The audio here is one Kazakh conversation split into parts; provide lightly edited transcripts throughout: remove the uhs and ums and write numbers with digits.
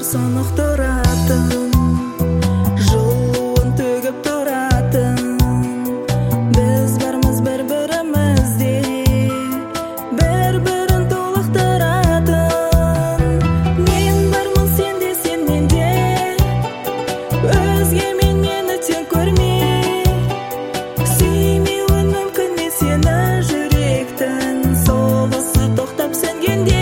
Сонық тұратын, жылуын төгіп тұратын, біз бармыз бір-бірімізде, бір-бірін толықтыратын. Мен бармын сенде, сен менде, өзгемен мені тең көрме. Сүймеуін мүмкін мен сені жүректің соғысы тоқтап сөнгенде.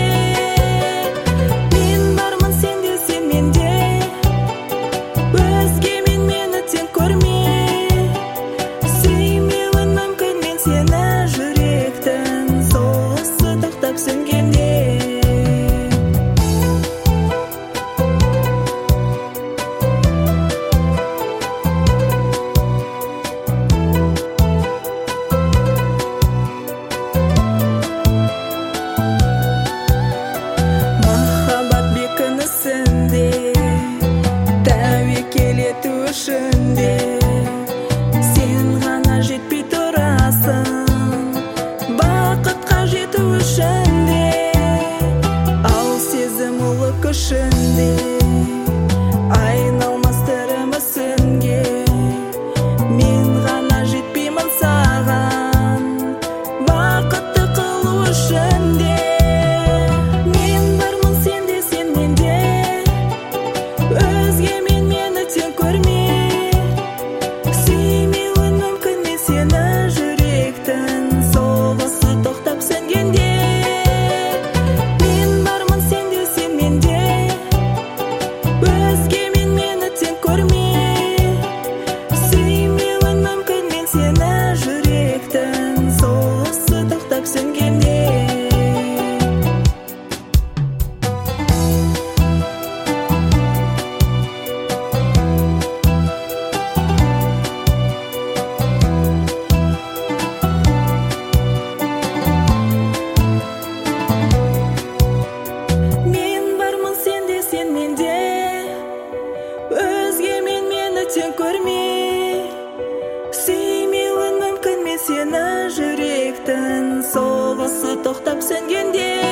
Сен ғана жетпей тұрасың, бақытқа жету үшін де, ал сезім ұлы күшінде айналмастырмысынге. Мен ғана жетпеймін саған, бақытты қылу үшін де. Мен бармын сенде, сен менде, өзгемен мені тең көрме. Тең көрме, сүймеуін мүмкін мен сені жүректің соғысы тоқтап сөнгенде.